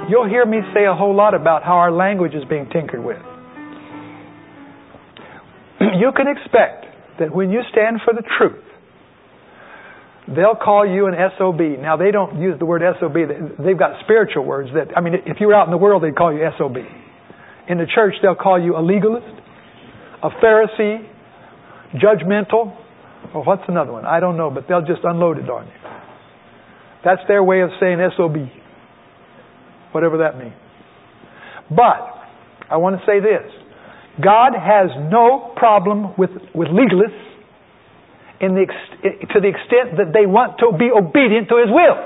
you'll hear me say a whole lot about how our language is being tinkered with. You can expect that when you stand for the truth, they'll call you an SOB. Now, they don't use the word SOB. They've got spiritual words that, I mean, if you were out in the world, they'd call you SOB. In the church, they'll call you a legalist, a Pharisee, judgmental, or what's another one? I don't know, but they'll just unload it on you. That's their way of saying SOB, whatever that means. But I want to say this. God has no problem with legalists to the extent that they want to be obedient to His will.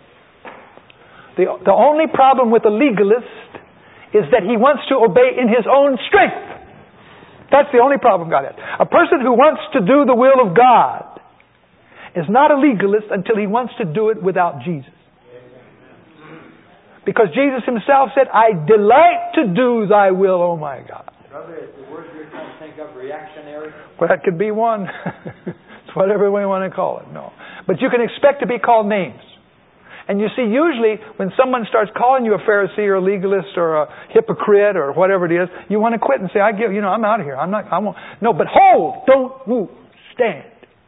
The only problem with a legalist is that he wants to obey in his own strength. That's the only problem God has. A person who wants to do the will of God is not a legalist until he wants to do it without Jesus. Because Jesus Himself said, I delight to do Thy will, oh my God. Brother, is the word you're trying to think of reactionary? Well, that could be one. It's whatever we want to call it. No. But you can expect to be called names. And you see, usually when someone starts calling you a Pharisee or a legalist or a hypocrite or whatever it is, you want to quit and say, I'm out of here. I won't. No, but hold, don't move, stand.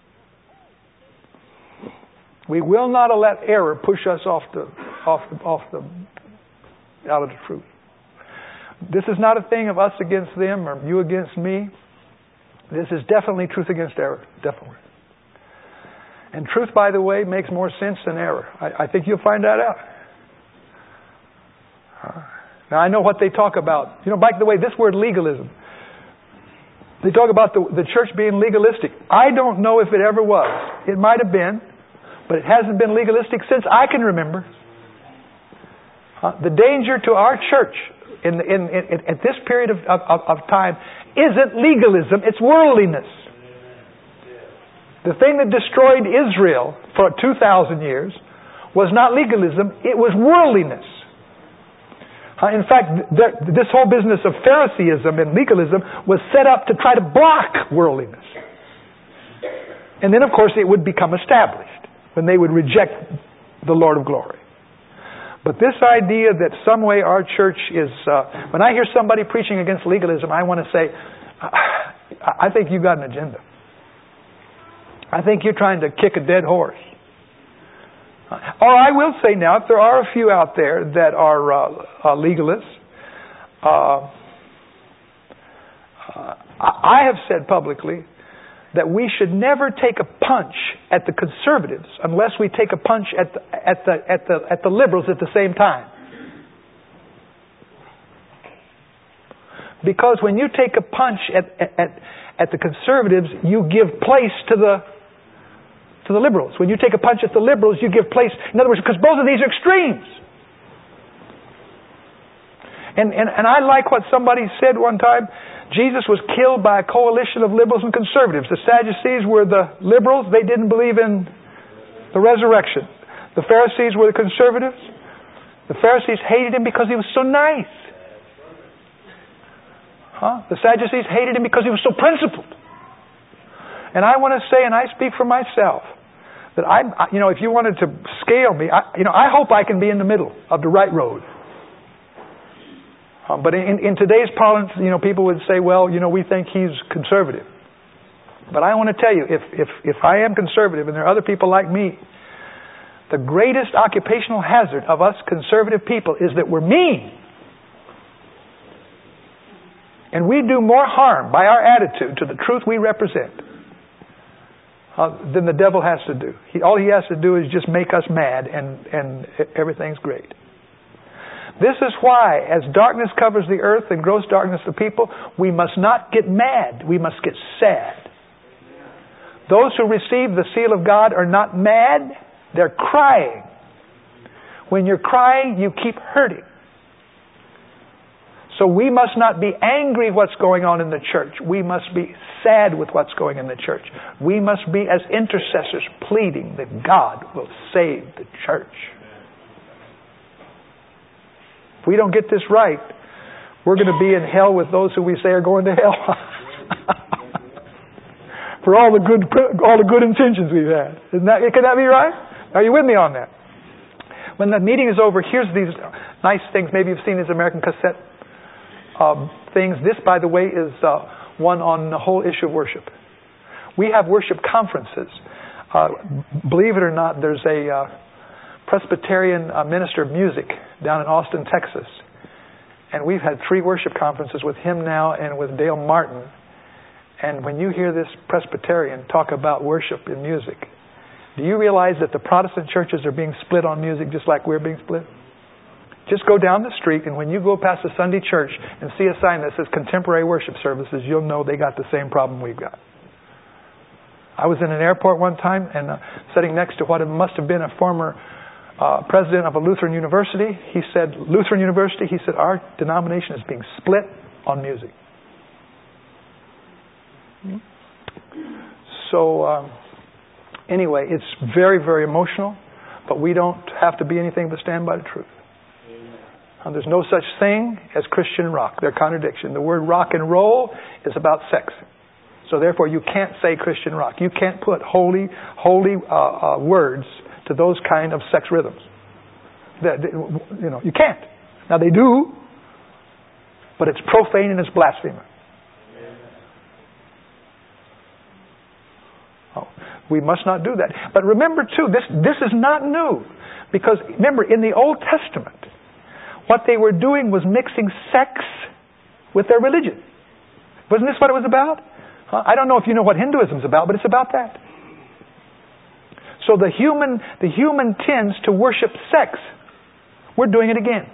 We will not let error push us out of the truth. This is not a thing of us against them or you against me. This is definitely truth against error. Definitely. And truth, by the way, makes more sense than error. I think you'll find that out. Now, I know what they talk about. By the way, this word legalism. They talk about the church being legalistic. I don't know if it ever was. It might have been, but it hasn't been legalistic since I can remember. The danger to our church at this period of time isn't legalism, it's worldliness. The thing that destroyed Israel for 2,000 years was not legalism, it was worldliness. In fact, this whole business of Phariseeism and legalism was set up to try to block worldliness. And then, of course, it would become established when they would reject the Lord of glory. But this idea that some way our church is... when I hear somebody preaching against legalism, I want to say, I think you've got an agenda. I think you're trying to kick a dead horse. Or I will say now, if there are a few out there that are legalists, I have said publicly that we should never take a punch at the conservatives unless we take a punch at the liberals at the same time. Because when you take a punch at the conservatives, you give place to the liberals. When you take a punch at the liberals, you give place. In other words, because both of these are extremes. And I like what somebody said one time. Jesus was killed by a coalition of liberals and conservatives. The Sadducees were the liberals. They didn't believe in the resurrection. The Pharisees were the conservatives. The Pharisees hated him because he was so nice. The Sadducees hated him because he was so principled. And I want to say, and I speak for myself, that if you wanted to scale me, I hope I can be in the middle of the right road. But in today's parlance, people would say, well, we think he's conservative. But I want to tell you, if I am conservative and there are other people like me, the greatest occupational hazard of us conservative people is that we're mean. And we do more harm by our attitude to the truth we represent than the devil has to do. All he has to do is just make us mad and everything's great. This is why, as darkness covers the earth and gross darkness the people, we must not get mad. We must get sad. Those who receive the seal of God are not mad. They're crying. When you're crying, you keep hurting. So we must not be angry what's going on in the church. We must be sad with what's going in the church. We must be, as intercessors, pleading that God will save the church. If we don't get this right, we're going to be in hell with those who we say are going to hell. For all the good intentions we've had. Can that be right? Are you with me on that? When the meeting is over, here's these. nice things. Maybe you've seen these American cassette things. This, by the way, is one on the whole issue of worship. We have worship conferences. Believe it or not, there's a Presbyterian minister of music down in Austin, Texas. And we've had 3 worship conferences with him now and with Dale Martin. And when you hear this Presbyterian talk about worship in music, do you realize that the Protestant churches are being split on music just like we're being split? Just go down the street, and when you go past a Sunday church and see a sign that says contemporary worship services, you'll know they got the same problem we've got. I was in an airport one time and sitting next to what it must have been a former president of a Lutheran university. He said, Lutheran University, he said, our denomination is being split on music. So, anyway, it's very, very emotional, but we don't have to be anything but stand by the truth. And there's no such thing as Christian rock. They're contradiction. The word rock and roll is about sex. So therefore, you can't say Christian rock. You can't put holy words to those kind of sex rhythms. You can't. Now they do, but it's profane and it's blasphemous. Oh, we must not do that. But remember too, this is not new, because remember in the Old Testament, what they were doing was mixing sex with their religion. Wasn't this what it was about? I don't know if you know what Hinduism is about, but it's about that. So the human tends to worship sex. We're doing it again.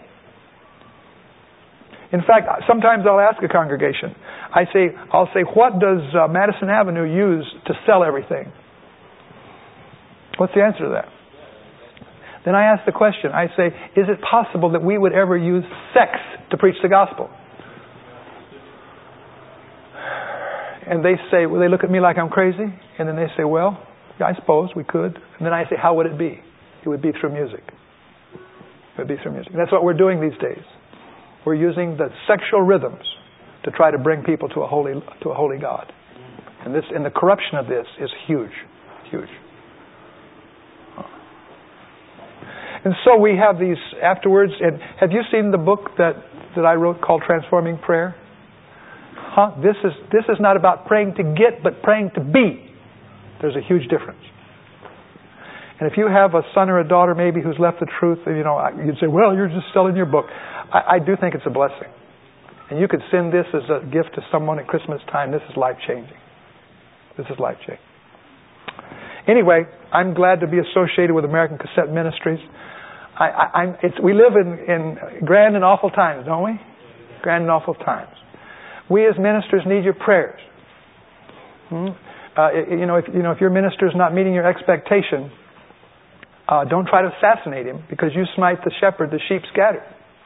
In fact, sometimes I'll ask a congregation. I'll say, what does Madison Avenue use to sell everything? What's the answer to that? Then I ask the question. I say, is it possible that we would ever use sex to preach the gospel? And they say, well, they look at me like I'm crazy. And then they say, well, yeah, I suppose we could. And then I say, how would it be? It would be through music. It would be through music. And that's what we're doing these days. We're using the sexual rhythms to try to bring people to a holy God. And the corruption of this is huge. Huge. And so we have these afterwards. And have you seen the book that I wrote called Transforming Prayer? This is not about praying to get, but praying to be. There's a huge difference. And if you have a son or a daughter maybe who's left the truth, you'd say, well, you're just selling your book. I do think it's a blessing. And you could send this as a gift to someone at Christmas time. This is life-changing. This is life-changing. Anyway, I'm glad to be associated with American Cassette Ministries. We live in grand and awful times, don't we? Grand and awful times. We as ministers need your prayers. If your minister is not meeting your expectation, don't try to assassinate him, because you smite the shepherd, the sheep scatter.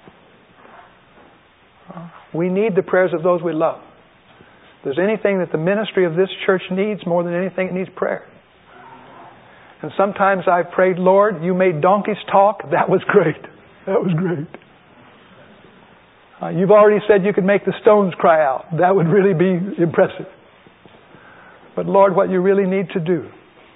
We need the prayers of those we love. If there's anything that the ministry of this church needs more than anything, it needs prayer. And sometimes I've prayed, Lord, you made donkeys talk. That was great. That was great. You've already said you could make the stones cry out. That would really be impressive. But Lord, what you really need to do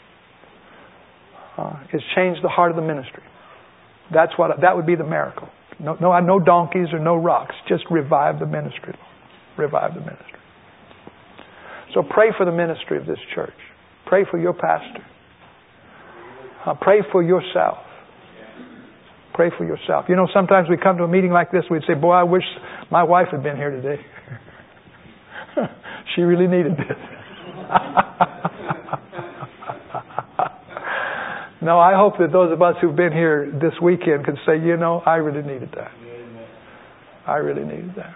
is change the heart of the ministry. That would be the miracle. No donkeys or no rocks. Just revive the ministry. Revive the ministry. So pray for the ministry of this church. Pray for your pastor. Pray for yourself. Pray for yourself. Sometimes we come to a meeting like this, we'd say, boy, I wish my wife had been here today. She really needed this. No, I hope that those of us who've been here this weekend can say, I really needed that. I really needed that.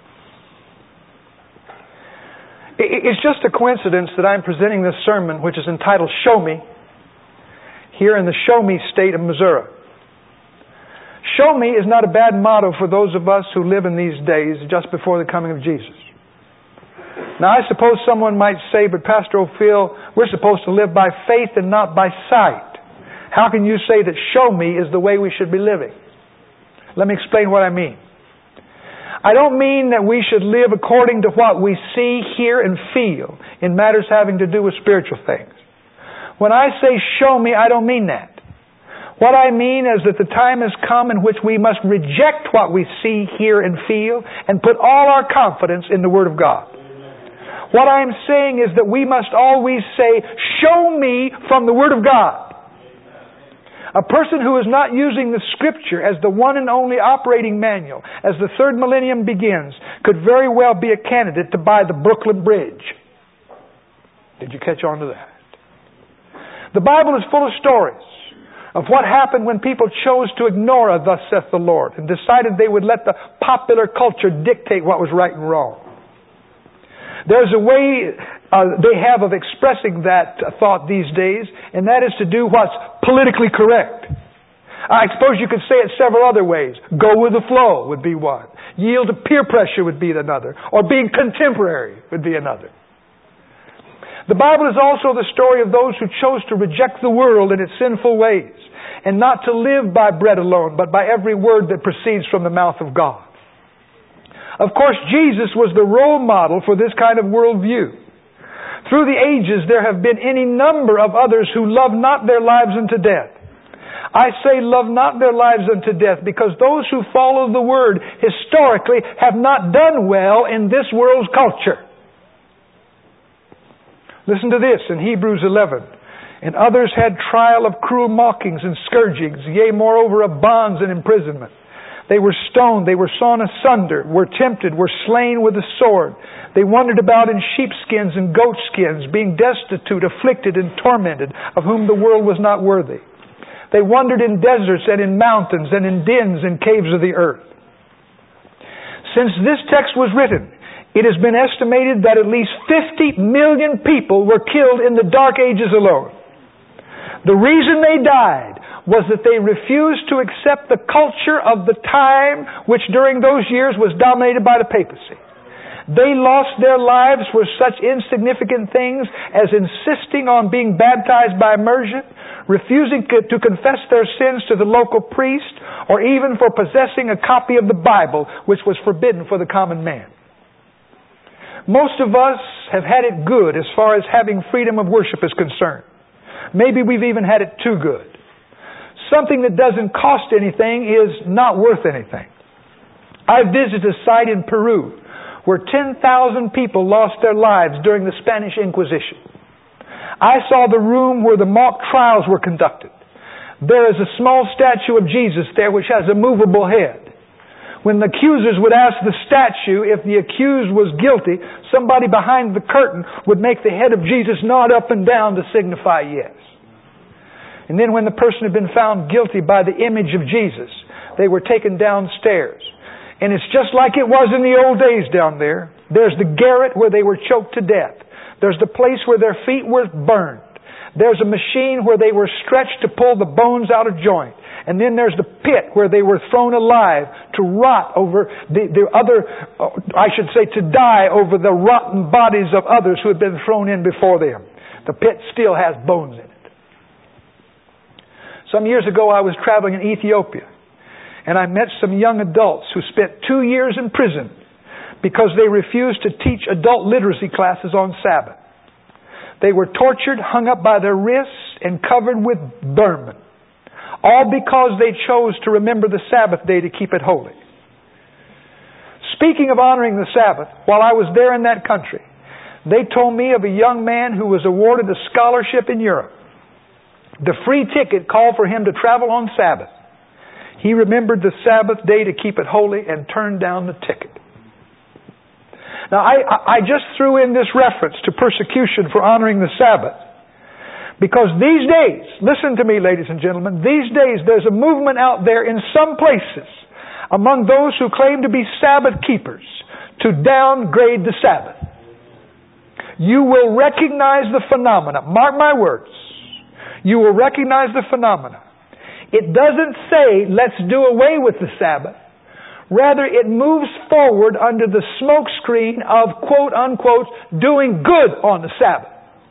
It's just a coincidence that I'm presenting this sermon, which is entitled Show Me, here in the Show Me state of Missouri. Show me is not a bad motto for those of us who live in these days just before the coming of Jesus. Now, I suppose someone might say, but Pastor O'Phil, we're supposed to live by faith and not by sight. How can you say that show me is the way we should be living? Let me explain what I mean. I don't mean that we should live according to what we see, hear, and feel in matters having to do with spiritual things. When I say show me, I don't mean that. What I mean is that the time has come in which we must reject what we see, hear, and feel and put all our confidence in the Word of God. What I'm saying is that we must always say, show me from the Word of God. A person who is not using the Scripture as the one and only operating manual as the third millennium begins could very well be a candidate to buy the Brooklyn Bridge. Did you catch on to that? The Bible is full of stories of what happened when people chose to ignore a "Thus saith the Lord" and decided they would let the popular culture dictate what was right and wrong. There's a way they have of expressing that thought these days, and that is to do what's politically correct. I suppose you could say it several other ways. Go with the flow would be one. Yield to peer pressure would be another. Or being contemporary would be another. The Bible is also the story of those who chose to reject the world and its sinful ways, and not to live by bread alone, but by every word that proceeds from the mouth of God. Of course, Jesus was the role model for this kind of worldview. Through the ages, there have been any number of others who love not their lives unto death. I say love not their lives unto death because those who follow the Word historically have not done well in this world's culture. Listen to this in Hebrews 11. And others had trial of cruel mockings and scourgings, yea, moreover, of bonds and imprisonment. They were stoned, they were sawn asunder, were tempted, were slain with the sword. They wandered about in sheepskins and goatskins, being destitute, afflicted, and tormented, of whom the world was not worthy. They wandered in deserts and in mountains and in dens and caves of the earth. Since this text was written, it has been estimated that at least 50 million people were killed in the Dark Ages alone. The reason they died was that they refused to accept the culture of the time, which during those years was dominated by the papacy. They lost their lives for such insignificant things as insisting on being baptized by immersion, refusing to confess their sins to the local priest, or even for possessing a copy of the Bible, which was forbidden for the common man. Most of us have had it good as far as having freedom of worship is concerned. Maybe we've even had it too good. Something that doesn't cost anything is not worth anything. I visited a site in Peru where 10,000 people lost their lives during the Spanish Inquisition. I saw the room where the mock trials were conducted. There is a small statue of Jesus there which has a movable head. When the accusers would ask the statue if the accused was guilty, somebody behind the curtain would make the head of Jesus nod up and down to signify yes. And then when the person had been found guilty by the image of Jesus, they were taken downstairs. And it's just like it was in the old days down there. There's the garret where they were choked to death. There's the place where their feet were burned. There's a machine where they were stretched to pull the bones out of joint. And then there's the pit where they were thrown alive to rot over to die over the rotten bodies of others who had been thrown in before them. The pit still has bones in it. Some years ago I was traveling in Ethiopia, and I met some young adults who spent 2 years in prison because they refused to teach adult literacy classes on Sabbath. They were tortured, hung up by their wrists, and covered with vermin. All because they chose to remember the Sabbath day to keep it holy. Speaking of honoring the Sabbath, while I was there in that country, they told me of a young man who was awarded a scholarship in Europe. The free ticket called for him to travel on Sabbath. He remembered the Sabbath day to keep it holy and turned down the ticket. Now, I just threw in this reference to persecution for honoring the Sabbath. Because these days, listen to me ladies and gentlemen, these days there's a movement out there in some places among those who claim to be Sabbath keepers to downgrade the Sabbath. You will recognize the phenomena. Mark my words. You will recognize the phenomena. It doesn't say, let's do away with the Sabbath. Rather, it moves forward under the smoke screen of, quote unquote, doing good on the Sabbath.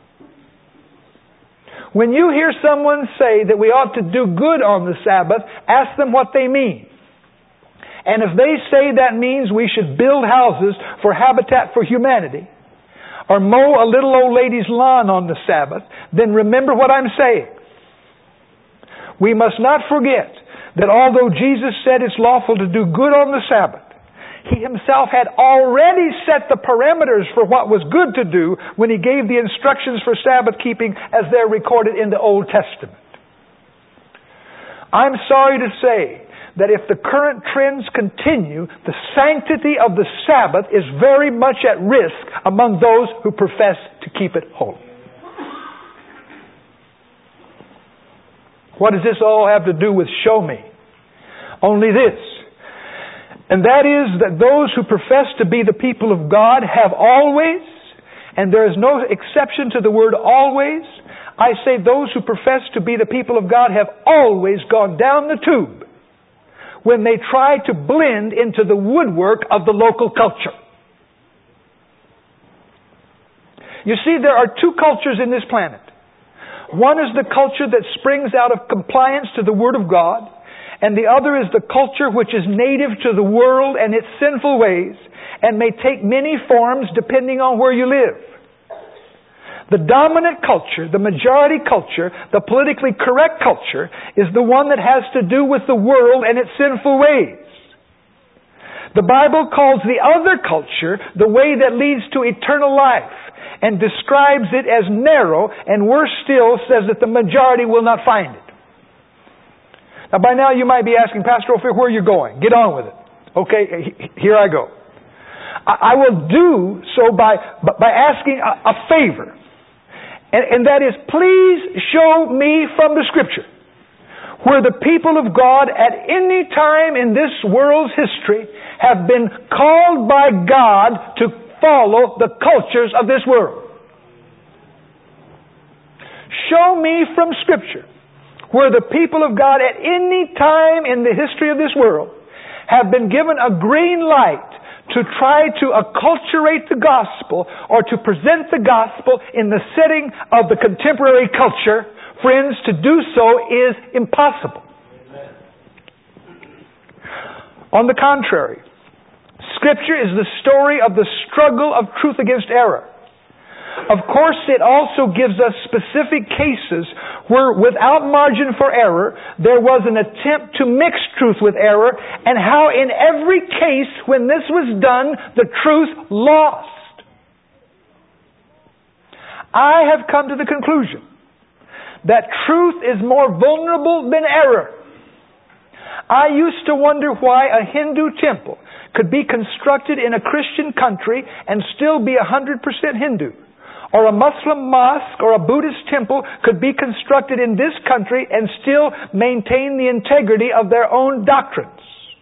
When you hear someone say that we ought to do good on the Sabbath, ask them what they mean. And if they say that means we should build houses for Habitat for Humanity, or mow a little old lady's lawn on the Sabbath, then remember what I'm saying. We must not forget that although Jesus said it's lawful to do good on the Sabbath, He Himself had already set the parameters for what was good to do when He gave the instructions for Sabbath keeping as they're recorded in the Old Testament. I'm sorry to say that if the current trends continue, the sanctity of the Sabbath is very much at risk among those who profess to keep it holy. What does this all have to do with show me? Only this. And that is that those who profess to be the people of God have always, and there is no exception to the word always, I say those who profess to be the people of God have always gone down the tube when they try to blend into the woodwork of the local culture. You see, there are two cultures in this planet. One is the culture that springs out of compliance to the Word of God, and the other is the culture which is native to the world and its sinful ways, and may take many forms depending on where you live. The dominant culture, the majority culture, the politically correct culture, is the one that has to do with the world and its sinful ways. The Bible calls the other culture the way that leads to eternal life, and describes it as narrow, and worse still, says that the majority will not find it. Now by now you might be asking, Pastor Ophir, where are you going? Get on with it. Okay, here I go. I will do so by asking a favor. And that is, please show me from the Scripture where the people of God at any time in this world's history have been called by God to follow the cultures of this world. Show me from Scripture where the people of God at any time in the history of this world have been given a green light to try to acculturate the gospel or to present the gospel in the setting of the contemporary culture. Friends, to do so is impossible. Amen. On the contrary, Scripture is the story of the struggle of truth against error. Of course, it also gives us specific cases where, without margin for error, there was an attempt to mix truth with error, and how in every case when this was done, the truth lost. I have come to the conclusion that truth is more vulnerable than error. I used to wonder why a Hindu temple could be constructed in a Christian country and still be 100% Hindu. Or a Muslim mosque or a Buddhist temple could be constructed in this country and still maintain the integrity of their own doctrines.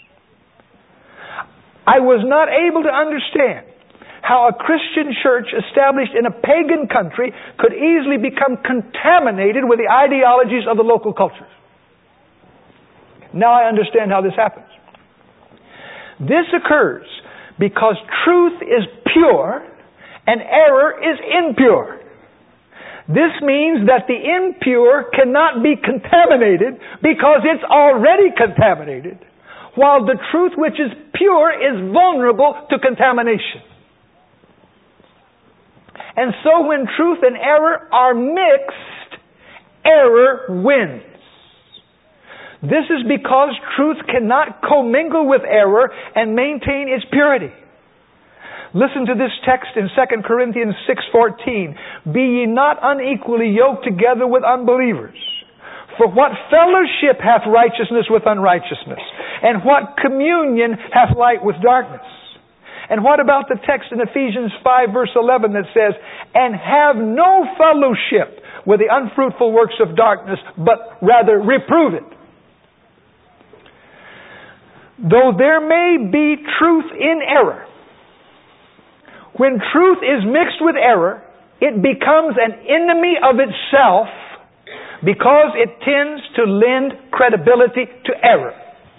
I was not able to understand how a Christian church established in a pagan country could easily become contaminated with the ideologies of the local cultures. Now I understand how this happens. This occurs because truth is pure and error is impure. This means that the impure cannot be contaminated because it's already contaminated, while the truth which is pure is vulnerable to contamination. And so when truth and error are mixed, error wins. This is because truth cannot commingle with error and maintain its purity. Listen to this text in 2 Corinthians 6:14. Be ye not unequally yoked together with unbelievers. For what fellowship hath righteousness with unrighteousness? And what communion hath light with darkness? And what about the text in Ephesians 5 verse 11 that says, and have no fellowship with the unfruitful works of darkness, but rather reprove it? Though there may be truth in error, when truth is mixed with error, it becomes an enemy of itself because it tends to lend credibility to error.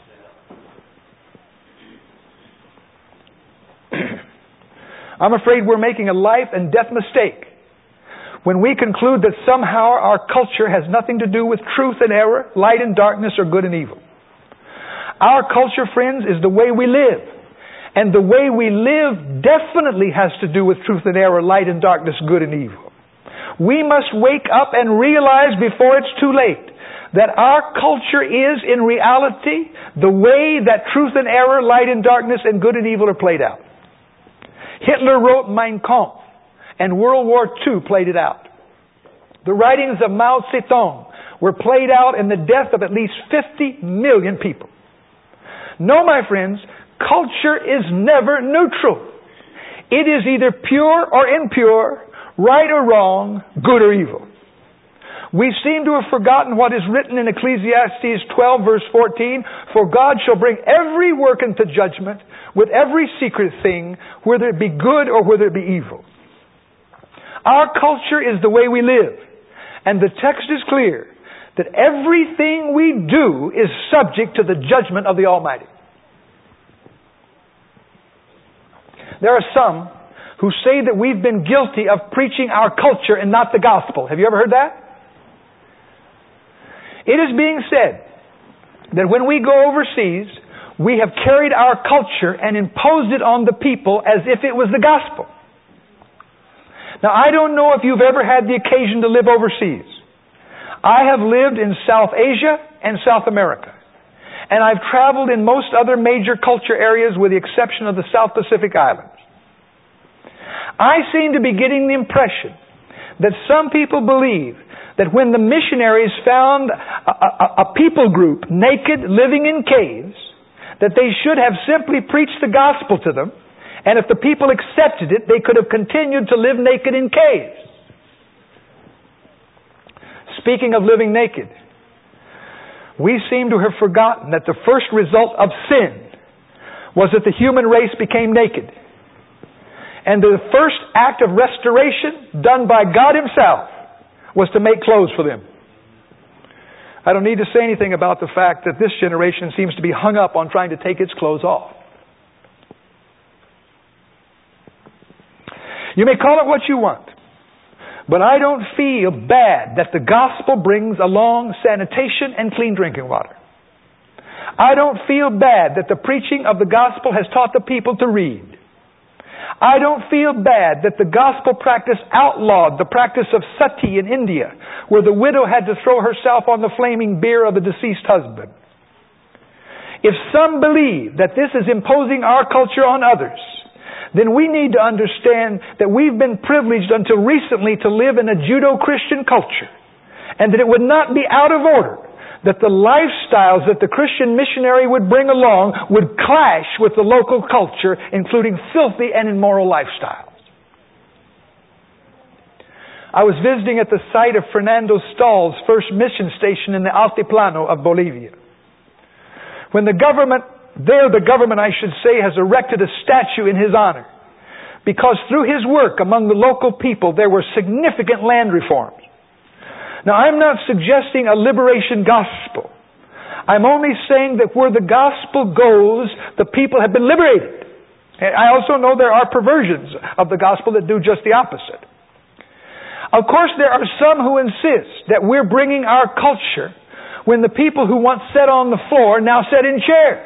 I'm afraid we're making a life and death mistake when we conclude that somehow our culture has nothing to do with truth and error, light and darkness, or good and evil. Our culture, friends, is the way we live. And the way we live definitely has to do with truth and error, light and darkness, good and evil. We must wake up and realize before it's too late that our culture is, in reality, the way that truth and error, light and darkness, and good and evil are played out. Hitler wrote Mein Kampf, and World War II played it out. The writings of Mao Zedong were played out in the death of at least 50 million people. No, my friends, culture is never neutral. It is either pure or impure, right or wrong, good or evil. We seem to have forgotten what is written in Ecclesiastes 12 verse 14, "For God shall bring every work into judgment with every secret thing, whether it be good or whether it be evil." Our culture is the way we live. And the text is clear that everything we do is subject to the judgment of the Almighty. There are some who say that we've been guilty of preaching our culture and not the gospel. Have you ever heard that? It is being said that when we go overseas, we have carried our culture and imposed it on the people as if it was the gospel. Now, I don't know if you've ever had the occasion to live overseas. I have lived in South Asia and South America. And I've traveled in most other major culture areas with the exception of the South Pacific Islands. I seem to be getting the impression that some people believe that when the missionaries found a people group naked, living in caves, that they should have simply preached the gospel to them, and if the people accepted it, they could have continued to live naked in caves. Speaking of living naked, we seem to have forgotten that the first result of sin was that the human race became naked. And the first act of restoration done by God Himself was to make clothes for them. I don't need to say anything about the fact that this generation seems to be hung up on trying to take its clothes off. You may call it what you want, but I don't feel bad that the gospel brings along sanitation and clean drinking water. I don't feel bad that the preaching of the gospel has taught the people to read. I don't feel bad that the gospel practice outlawed the practice of sati in India, where the widow had to throw herself on the flaming bier of the deceased husband. If some believe that this is imposing our culture on others, then we need to understand that we've been privileged until recently to live in a Judeo-Christian culture, and that it would not be out of order that the lifestyles that the Christian missionary would bring along would clash with the local culture, including filthy and immoral lifestyles. I was visiting at the site of Fernando Stahl's first mission station in the Altiplano of Bolivia. When the government I should say, has erected a statue in his honor, because through his work among the local people there were significant land reforms. Now, I'm not suggesting a liberation gospel. I'm only saying that where the gospel goes, the people have been liberated. I also know there are perversions of the gospel that do just the opposite. Of course, there are some who insist that we're bringing our culture when the people who once sat on the floor now sit in chairs.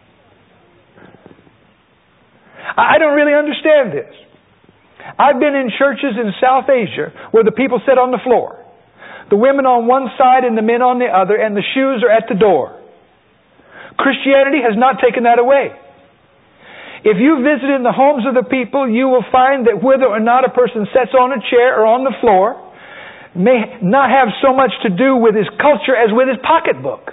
I don't really understand this. I've been in churches in South Asia where the people sit on the floor. The women on one side and the men on the other, and the shoes are at the door. Christianity has not taken that away. If you visit in the homes of the people, you will find that whether or not a person sits on a chair or on the floor may not have so much to do with his culture as with his pocketbook.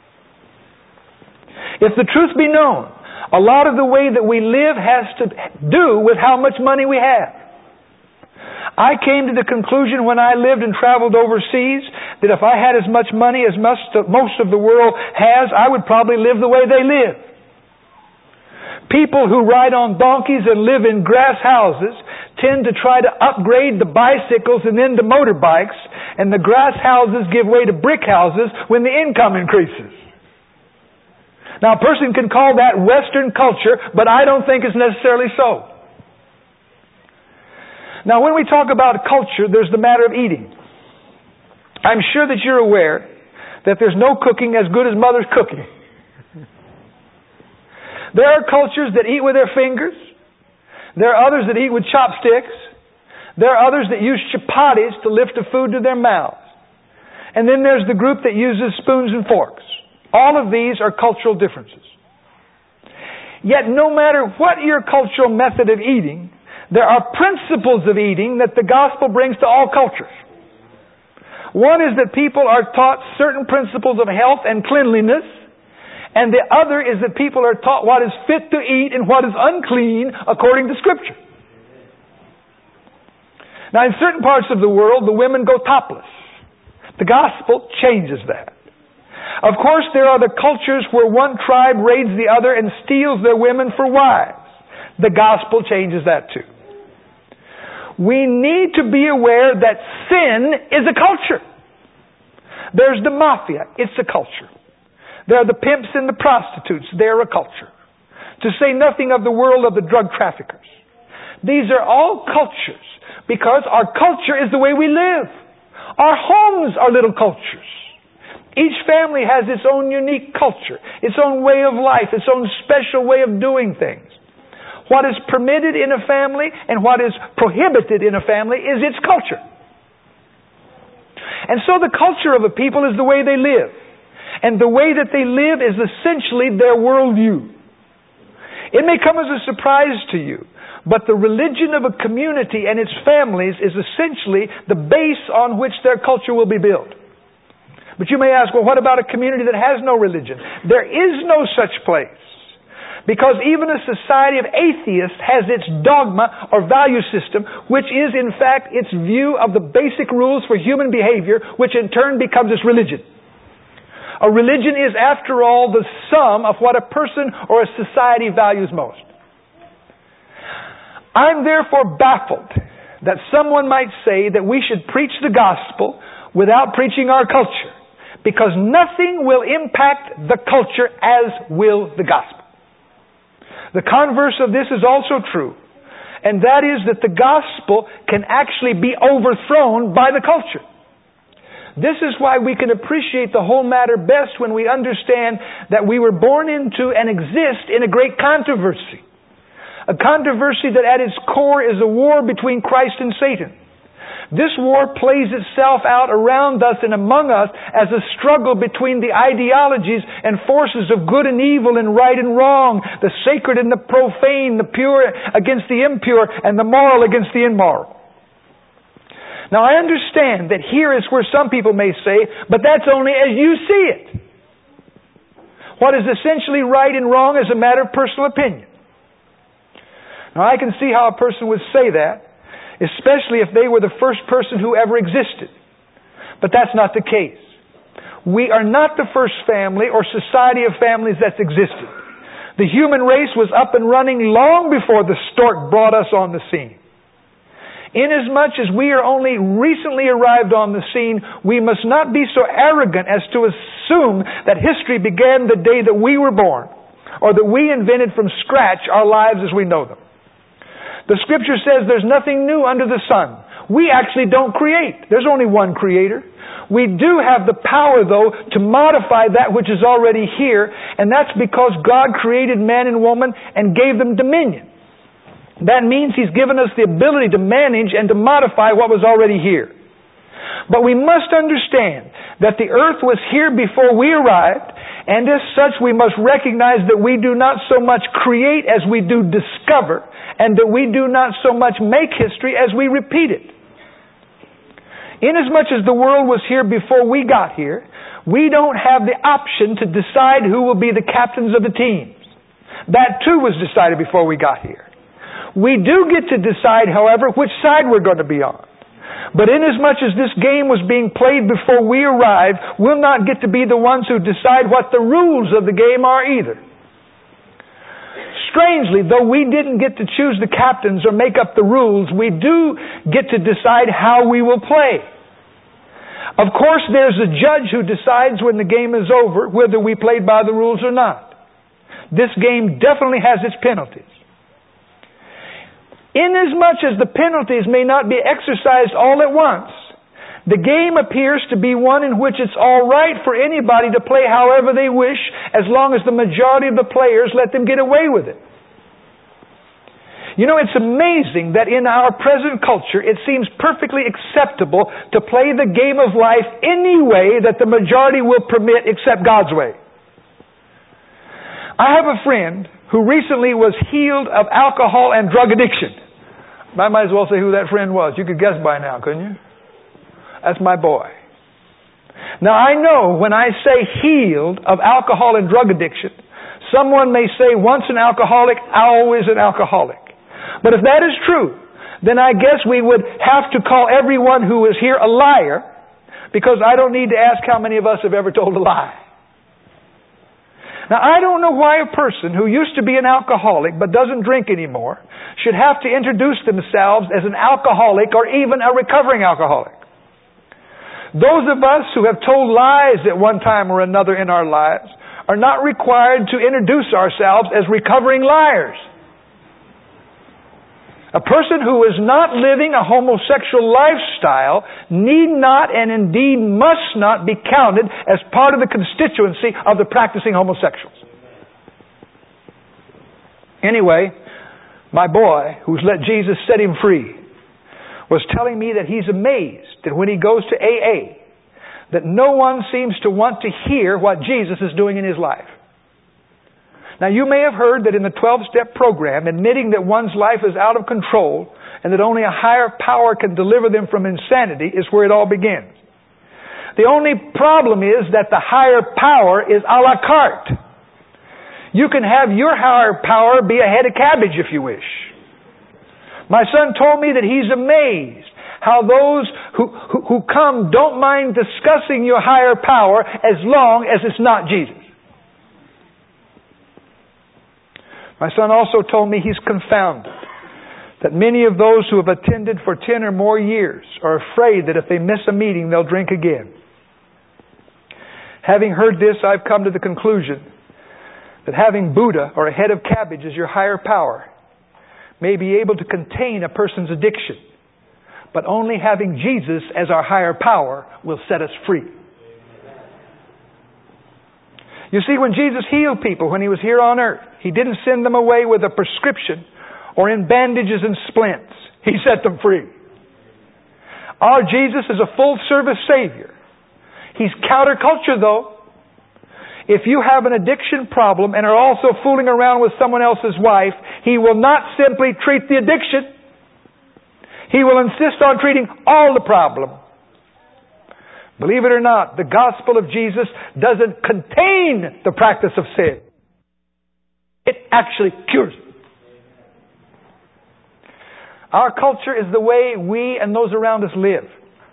If the truth be known, a lot of the way that we live has to do with how much money we have. I came to the conclusion when I lived and traveled overseas that if I had as much money as most of the world has, I would probably live the way they live. People who ride on donkeys and live in grass houses tend to try to upgrade the bicycles and then to motorbikes, and the grass houses give way to brick houses when the income increases. Now, a person can call that Western culture, but I don't think it's necessarily so. Now, when we talk about culture, there's the matter of eating. I'm sure that you're aware that there's no cooking as good as Mother's cooking. There are cultures that eat with their fingers. There are others that eat with chopsticks. There are others that use chapatis to lift the food to their mouths. And then there's the group that uses spoons and forks. All of these are cultural differences. Yet no matter what your cultural method of eating, there are principles of eating that the gospel brings to all cultures. One is that people are taught certain principles of health and cleanliness, and the other is that people are taught what is fit to eat and what is unclean according to Scripture. Now, in certain parts of the world, the women go topless. The gospel changes that. Of course, there are the cultures where one tribe raids the other and steals their women for wives. The gospel changes that too. We need to be aware that sin is a culture. There's the mafia. It's a culture. There are the pimps and the prostitutes. They're a culture. To say nothing of the world of the drug traffickers. These are all cultures because our culture is the way we live. Our homes are little cultures. Each family has its own unique culture, its own way of life, its own special way of doing things. What is permitted in a family and what is prohibited in a family is its culture. And so the culture of a people is the way they live. And the way that they live is essentially their worldview. It may come as a surprise to you, but the religion of a community and its families is essentially the base on which their culture will be built. But you may ask, well, what about a community that has no religion? There is no such place. Because even a society of atheists has its dogma or value system, which is in fact its view of the basic rules for human behavior, which in turn becomes its religion. A religion is, after all, the sum of what a person or a society values most. I'm therefore baffled that someone might say that we should preach the gospel without preaching our culture, because nothing will impact the culture as will the gospel. The converse of this is also true, and that is that the gospel can actually be overthrown by the culture. This is why we can appreciate the whole matter best when we understand that we were born into and exist in a great controversy. A controversy that at its core is a war between Christ and Satan. This war plays itself out around us and among us as a struggle between the ideologies and forces of good and evil and right and wrong, the sacred and the profane, the pure against the impure, and the moral against the immoral. Now I understand that here is where some people may say, but that's only as you see it. What is essentially right and wrong is a matter of personal opinion. Now I can see how a person would say that, especially if they were the first person who ever existed. But that's not the case. We are not the first family or society of families that's existed. The human race was up and running long before the stork brought us on the scene. Inasmuch as we are only recently arrived on the scene, we must not be so arrogant as to assume that history began the day that we were born, or that we invented from scratch our lives as we know them. The Scripture says there's nothing new under the sun. We actually don't create. There's only one Creator. We do have the power, though, to modify that which is already here, and that's because God created man and woman and gave them dominion. That means He's given us the ability to manage and to modify what was already here. But we must understand that the earth was here before we arrived, and as such we must recognize that we do not so much create as we do discover, and that we do not so much make history as we repeat it. Inasmuch as the world was here before we got here, we don't have the option to decide who will be the captains of the teams. That too was decided before we got here. We do get to decide, however, which side we're going to be on. But inasmuch as this game was being played before we arrived, we'll not get to be the ones who decide what the rules of the game are either. Strangely, though we didn't get to choose the captains or make up the rules, we do get to decide how we will play. Of course, there's a judge who decides when the game is over whether we played by the rules or not. This game definitely has its penalties. Inasmuch as the penalties may not be exercised all at once, the game appears to be one in which it's all right for anybody to play however they wish, as long as the majority of the players let them get away with it. You know, it's amazing that in our present culture, it seems perfectly acceptable to play the game of life any way that the majority will permit except God's way. I have a friend who recently was healed of alcohol and drug addiction. I might as well say who that friend was. You could guess by now, couldn't you? That's my boy. Now I know when I say healed of alcohol and drug addiction, someone may say once an alcoholic, always an alcoholic. But if that is true, then I guess we would have to call everyone who is here a liar, because I don't need to ask how many of us have ever told a lie. Now, I don't know why a person who used to be an alcoholic but doesn't drink anymore should have to introduce themselves as an alcoholic or even a recovering alcoholic. Those of us who have told lies at one time or another in our lives are not required to introduce ourselves as recovering liars. A person who is not living a homosexual lifestyle need not and indeed must not be counted as part of the constituency of the practicing homosexuals. Anyway, my boy, who's let Jesus set him free, was telling me that he's amazed that when he goes to AA, that no one seems to want to hear what Jesus is doing in his life. Now, you may have heard that in the 12-step program, admitting that one's life is out of control and that only a higher power can deliver them from insanity is where it all begins. The only problem is that the higher power is a la carte. You can have your higher power be a head of cabbage if you wish. My son told me that he's amazed how those who come don't mind discussing your higher power as long as it's not Jesus. My son also told me he's confounded that many of those who have attended for 10 or more years are afraid that if they miss a meeting, they'll drink again. Having heard this, I've come to the conclusion that having Buddha or a head of cabbage as your higher power may be able to contain a person's addiction, but only having Jesus as our higher power will set us free. You see, when Jesus healed people when He was here on earth, He didn't send them away with a prescription or in bandages and splints. He set them free. Our Jesus is a full-service Savior. He's counterculture, though. If you have an addiction problem and are also fooling around with someone else's wife, He will not simply treat the addiction. He will insist on treating all the problem. Believe it or not, the gospel of Jesus doesn't contain the practice of sin. It actually cures it. Our culture is the way we and those around us live.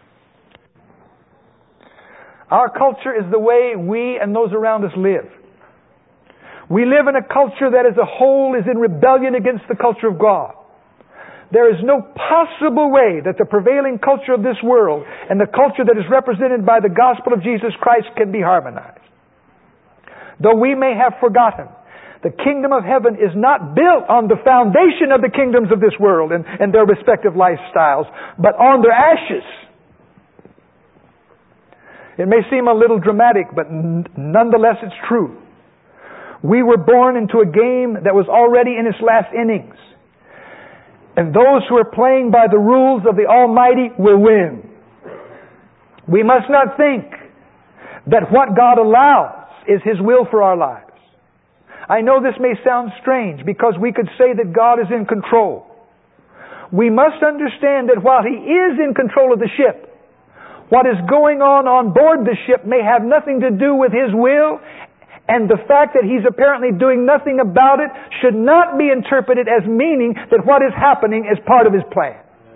Our culture is the way we and those around us live. We live in a culture that as a whole is in rebellion against the culture of God. There is no possible way that the prevailing culture of this world and the culture that is represented by the gospel of Jesus Christ can be harmonized. Though we may have forgotten, the kingdom of heaven is not built on the foundation of the kingdoms of this world and their respective lifestyles, but on their ashes. It may seem a little dramatic, but nonetheless it's true. We were born into a game that was already in its last innings. And those who are playing by the rules of the Almighty will win. We must not think that what God allows is His will for our lives. I know this may sound strange because we could say that God is in control. We must understand that while He is in control of the ship, what is going on board the ship may have nothing to do with His will, and the fact that He's apparently doing nothing about it should not be interpreted as meaning that what is happening is part of His plan.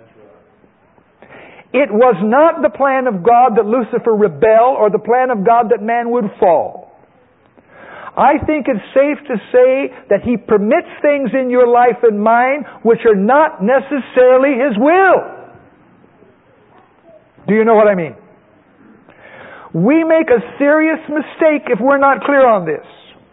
It was not the plan of God that Lucifer rebel or the plan of God that man would fall. I think it's safe to say that He permits things in your life and mine which are not necessarily His will. Do you know what I mean? We make a serious mistake if we're not clear on this.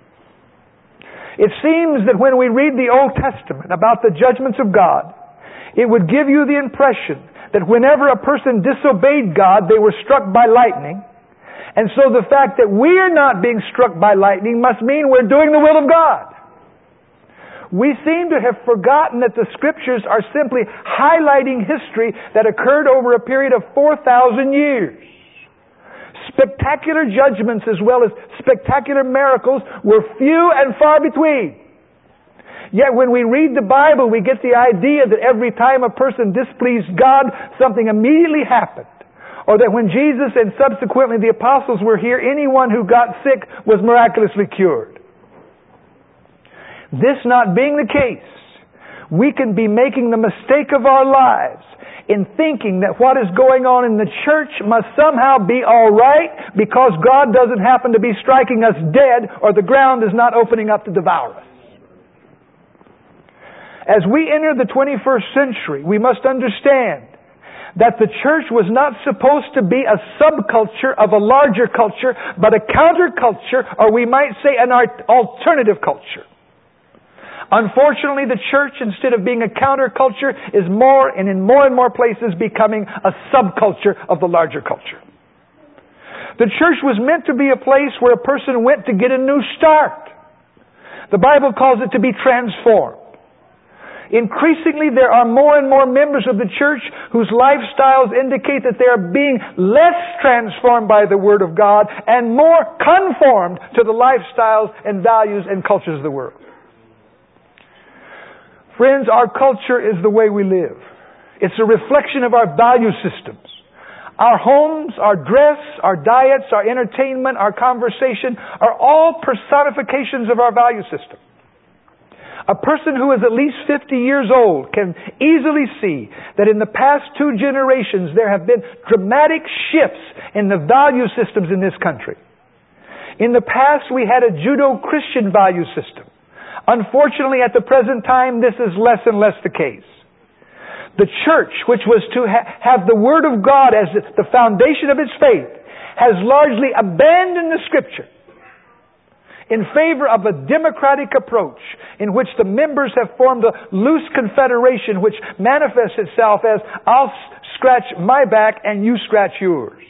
It seems that when we read the Old Testament about the judgments of God, it would give you the impression that whenever a person disobeyed God, they were struck by lightning. And so the fact that we're not being struck by lightning must mean we're doing the will of God. We seem to have forgotten that the Scriptures are simply highlighting history that occurred over a period of 4,000 years. Spectacular judgments as well as spectacular miracles were few and far between. Yet when we read the Bible, we get the idea that every time a person displeased God, something immediately happened. Or that when Jesus and subsequently the apostles were here, anyone who got sick was miraculously cured. This not being the case, we can be making the mistake of our lives in thinking that what is going on in the church must somehow be all right because God doesn't happen to be striking us dead or the ground is not opening up to devour us. As we enter the 21st century, we must understand that the church was not supposed to be a subculture of a larger culture, but a counterculture, or we might say an alternative culture. Unfortunately, the church, instead of being a counterculture, is more and in more places becoming a subculture of the larger culture. The church was meant to be a place where a person went to get a new start. The Bible calls it to be transformed. Increasingly, there are more and more members of the church whose lifestyles indicate that they are being less transformed by the Word of God and more conformed to the lifestyles and values and cultures of the world. Friends, our culture is the way we live. It's a reflection of our value systems. Our homes, our dress, our diets, our entertainment, our conversation are all personifications of our value system. A person who is at least 50 years old can easily see that in the past 2 generations there have been dramatic shifts in the value systems in this country. In the past we had a Judeo-Christian value system. Unfortunately, at the present time, this is less and less the case. The church, which was to have the Word of God as the foundation of its faith, has largely abandoned the Scripture in favor of a democratic approach in which the members have formed a loose confederation which manifests itself as, I'll scratch my back and you scratch yours.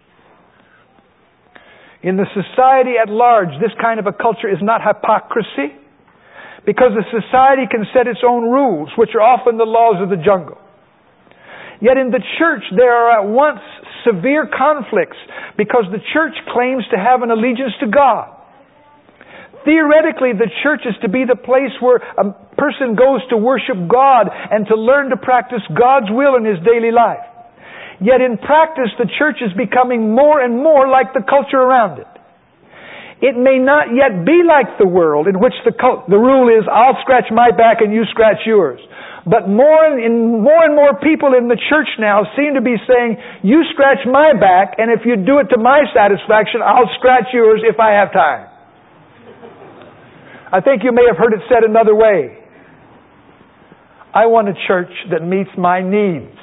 In the society at large, this kind of a culture is not hypocrisy, because the society can set its own rules, which are often the laws of the jungle. Yet in the church there are at once severe conflicts because the church claims to have an allegiance to God. Theoretically, the church is to be the place where a person goes to worship God and to learn to practice God's will in his daily life. Yet in practice, the church is becoming more and more like the culture around it. It may not yet be like the world in which the rule is, I'll scratch my back and you scratch yours. But more and more people in the church now seem to be saying, you scratch my back, and if you do it to my satisfaction, I'll scratch yours if I have time. I think you may have heard it said another way. I want a church that meets my needs.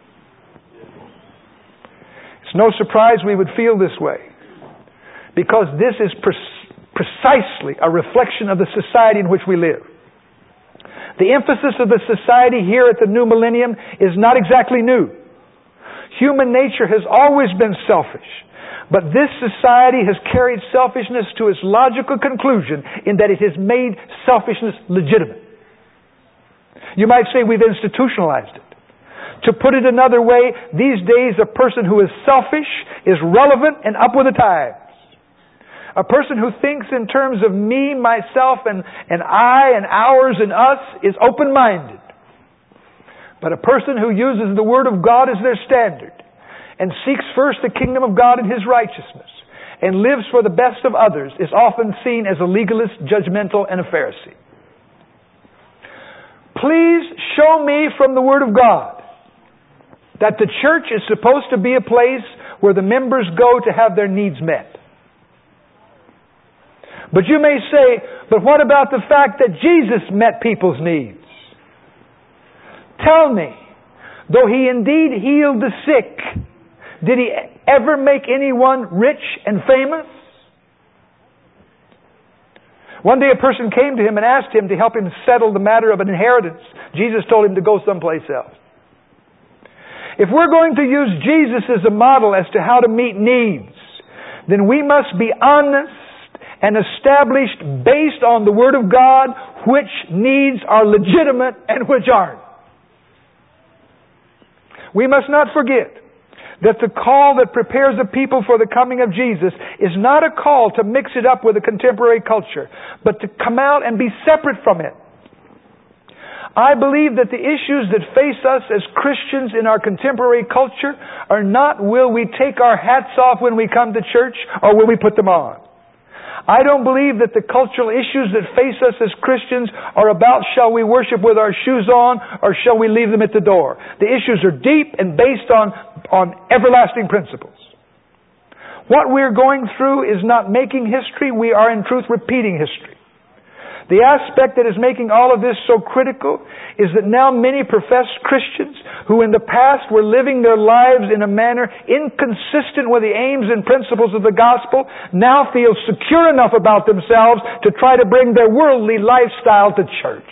It's no surprise we would feel this way, because this is precisely a reflection of the society in which we live. The emphasis of the society here at the new millennium is not exactly new. Human nature has always been selfish. But this society has carried selfishness to its logical conclusion in that it has made selfishness legitimate. You might say we've institutionalized it. To put it another way, these days a person who is selfish is relevant and up with the times. A person who thinks in terms of me, myself, and I, and ours, and us is open-minded. But a person who uses the Word of God as their standard and seeks first the kingdom of God and His righteousness and lives for the best of others is often seen as a legalist, judgmental, and a Pharisee. Please show me from the Word of God that the church is supposed to be a place where the members go to have their needs met. But you may say, but what about the fact that Jesus met people's needs? Tell me, though He indeed healed the sick, did He ever make anyone rich and famous? One day a person came to Him and asked Him to help him settle the matter of an inheritance. Jesus told him to go someplace else. If we're going to use Jesus as a model as to how to meet needs, then we must be honest and established based on the Word of God which needs are legitimate and which aren't. We must not forget that the call that prepares the people for the coming of Jesus is not a call to mix it up with a contemporary culture, but to come out and be separate from it. I believe that the issues that face us as Christians in our contemporary culture are not will we take our hats off when we come to church or will we put them on. I don't believe that the cultural issues that face us as Christians are about shall we worship with our shoes on or shall we leave them at the door. The issues are deep and based on everlasting principles. What we're going through is not making history, we are in truth repeating history. The aspect that is making all of this so critical is that now many professed Christians who in the past were living their lives in a manner inconsistent with the aims and principles of the gospel now feel secure enough about themselves to try to bring their worldly lifestyle to church.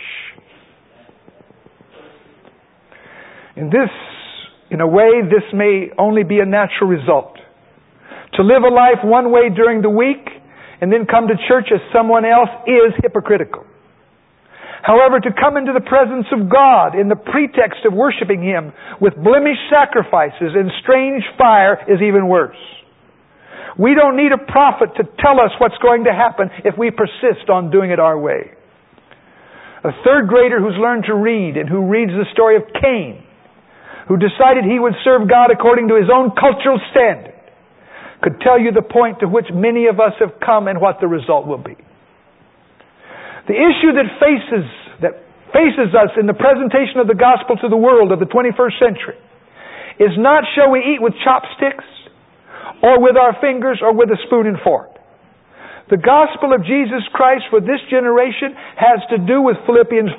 In a way, this may only be a natural result. To live a life one way during the week and then come to church as someone else is hypocritical. However, to come into the presence of God in the pretext of worshiping Him with blemished sacrifices and strange fire is even worse. We don't need a prophet to tell us what's going to happen if we persist on doing it our way. A third grader who's learned to read and who reads the story of Cain, who decided he would serve God according to his own cultural standard, could tell you the point to which many of us have come and what the result will be. The issue that faces us in the presentation of the gospel to the world of the 21st century is not shall we eat with chopsticks or with our fingers or with a spoon and fork. The gospel of Jesus Christ for this generation has to do with Philippians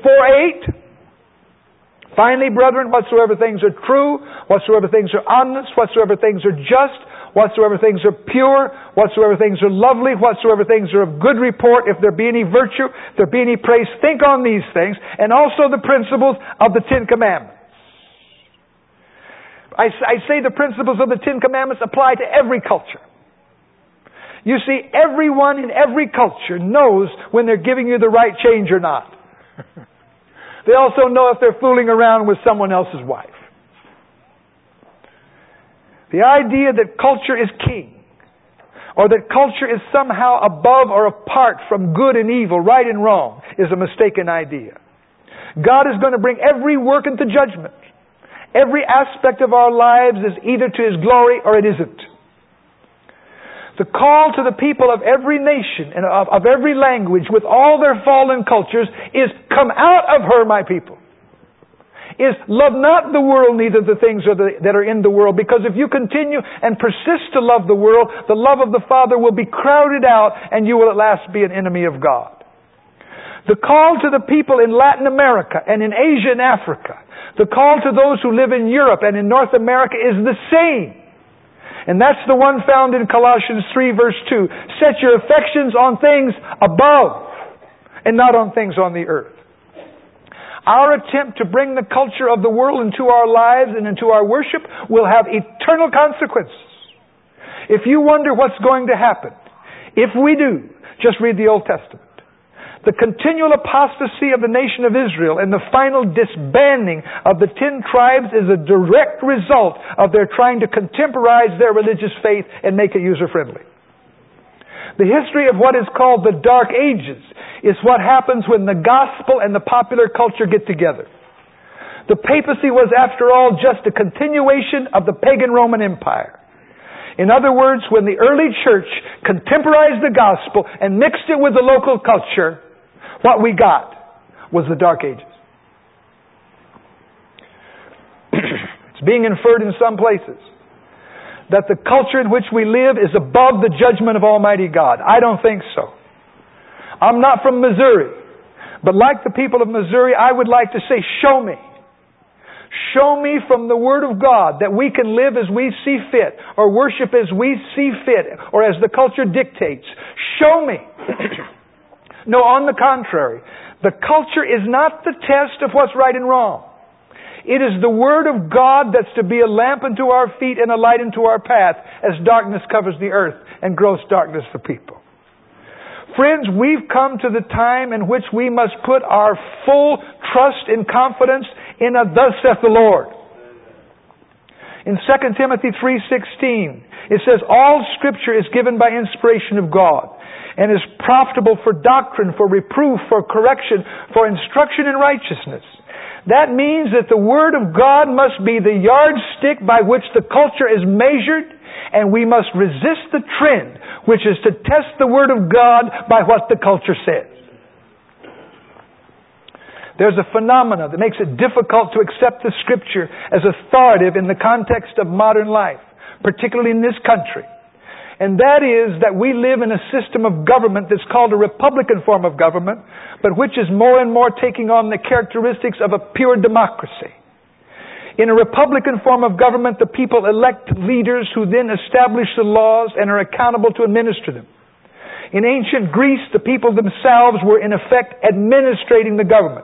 4:8. Finally, brethren, whatsoever things are true, whatsoever things are honest, whatsoever things are just, whatsoever things are pure, whatsoever things are lovely, whatsoever things are of good report, if there be any virtue, if there be any praise, think on these things, and also the principles of the Ten Commandments. I say the principles of the Ten Commandments apply to every culture. You see, everyone in every culture knows when they're giving you the right change or not. They also know if they're fooling around with someone else's wife. The idea that culture is king, or that culture is somehow above or apart from good and evil, right and wrong, is a mistaken idea. God is going to bring every work into judgment. Every aspect of our lives is either to His glory or it isn't. The call to the people of every nation and of every language with all their fallen cultures is, come out of her, my people. Is love not the world, neither the things that are in the world. Because if you continue and persist to love the world, the love of the Father will be crowded out and you will at last be an enemy of God. The call to the people in Latin America and in Asia and Africa, the call to those who live in Europe and in North America is the same. And that's the one found in Colossians 3 verse 2. Set your affections on things above and not on things on the earth. Our attempt to bring the culture of the world into our lives and into our worship will have eternal consequences. If you wonder what's going to happen, if we do, just read the Old Testament. The continual apostasy of the nation of Israel and the final disbanding of the 10 tribes is a direct result of their trying to contemporize their religious faith and make it user-friendly. The history of what is called the Dark Ages is what happens when the gospel and the popular culture get together. The papacy was, after all, just a continuation of the pagan Roman Empire. In other words, when the early church contemporized the gospel and mixed it with the local culture, what we got was the Dark Ages. It's being inferred in some places that the culture in which we live is above the judgment of Almighty God. I don't think so. I'm not from Missouri, but like the people of Missouri, I would like to say, show me. Show me from the Word of God that we can live as we see fit, or worship as we see fit, or as the culture dictates. Show me. No, on the contrary, the culture is not the test of what's right and wrong. It is the Word of God that's to be a lamp unto our feet and a light unto our path as darkness covers the earth and gross darkness the people. friends, we've come to the time in which we must put our full trust and confidence in a "Thus saith the Lord." In 2 Timothy 3:16, it says, "All Scripture is given by inspiration of God, and is profitable for doctrine, for reproof, for correction, for instruction in righteousness." That means that the Word of God must be the yardstick by which the culture is measured, and we must resist the trend, which is to test the Word of God by what the culture says. There's a phenomena that makes it difficult to accept the Scripture as authoritative in the context of modern life, particularly in this country. And that is that we live in a system of government that's called a Republican form of government, but which is more and more taking on the characteristics of a pure democracy. In a Republican form of government, the people elect leaders who then establish the laws and are accountable to administer them. In ancient Greece, the people themselves were in effect administrating the government.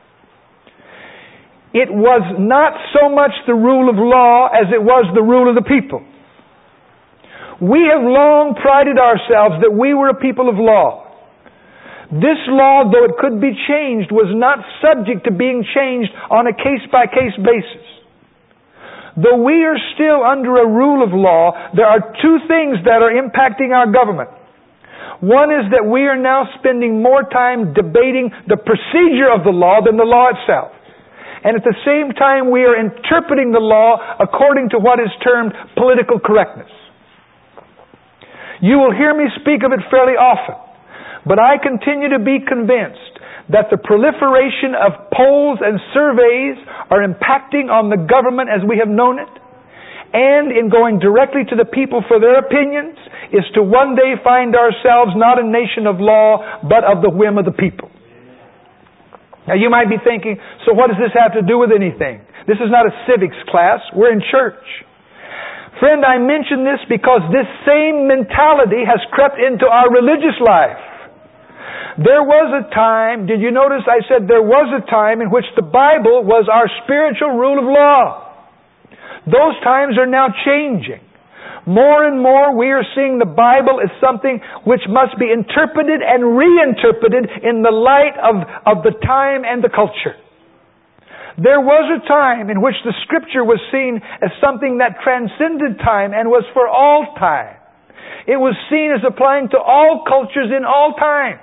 It was not so much the rule of law as it was the rule of the people. We have long prided ourselves that we were a people of law. This law, though it could be changed, was not subject to being changed on a case-by-case basis. Though we are still under a rule of law, there are two things that are impacting our government. One is that we are now spending more time debating the procedure of the law than the law itself. And at the same time, we are interpreting the law according to what is termed political correctness. You will hear me speak of it fairly often, but I continue to be convinced that the proliferation of polls and surveys are impacting on the government as we have known it, and in going directly to the people for their opinions, is to one day find ourselves not a nation of law, but of the whim of the people. Now you might be thinking, so what does this have to do with anything? This is not a civics class, we're in church. Friend, I mention this because this same mentality has crept into our religious life. There was a time, did you notice I said there was a time in which the Bible was our spiritual rule of law. Those times are now changing. More and more we are seeing the Bible as something which must be interpreted and reinterpreted in the light of the time and the culture. There was a time in which the Scripture was seen as something that transcended time and was for all time. It was seen as applying to all cultures in all times.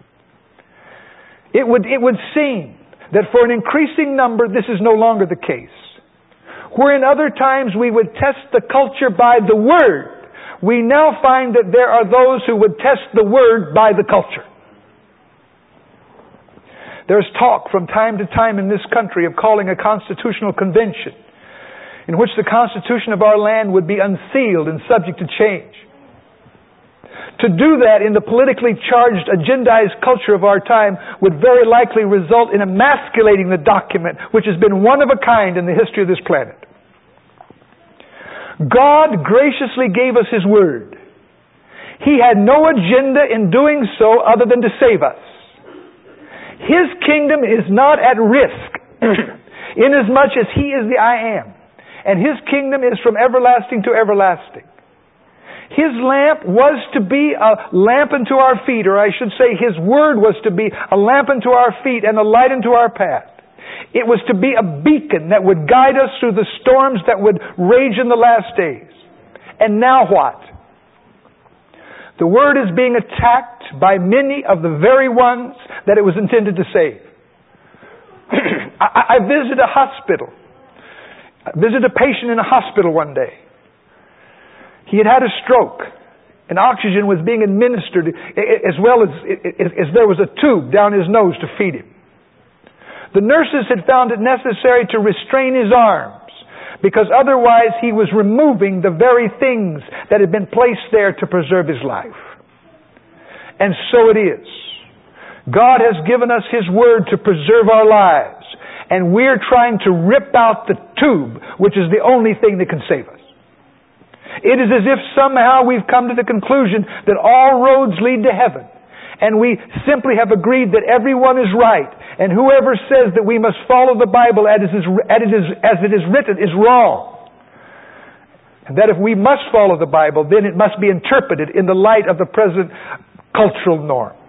It would seem that for an increasing number, this is no longer the case. Where in other times we would test the culture by the Word, we now find that there are those who would test the Word by the culture. There's talk from time to time in this country of calling a constitutional convention in which the Constitution of our land would be unsealed and subject to change. To do that in the politically charged, agendized culture of our time would very likely result in emasculating the document, which has been one of a kind in the history of this planet. God graciously gave us His Word. He had no agenda in doing so other than to save us. His kingdom is not at risk inasmuch as He is the I Am. And His kingdom is from everlasting to everlasting. His lamp was to be a lamp unto our feet, or I should say His Word was to be a lamp unto our feet and a light unto our path. It was to be a beacon that would guide us through the storms that would rage in the last days. And now what? The Word is being attacked by many of the very ones that it was intended to save. I visited a hospital. I visited a patient in a hospital one day. He had had a stroke, and oxygen was being administered as well as there was a tube down his nose to feed him. The nurses had found it necessary to restrain his arms because otherwise he was removing the very things that had been placed there to preserve his life. And so it is. God has given us His Word to preserve our lives, and we're trying to rip out the tube, which is the only thing that can save us. It is as if somehow we've come to the conclusion that all roads lead to heaven. And we simply have agreed that everyone is right. And whoever says that we must follow the Bible as it is written is wrong. And that if we must follow the Bible, then it must be interpreted in the light of the present cultural norm.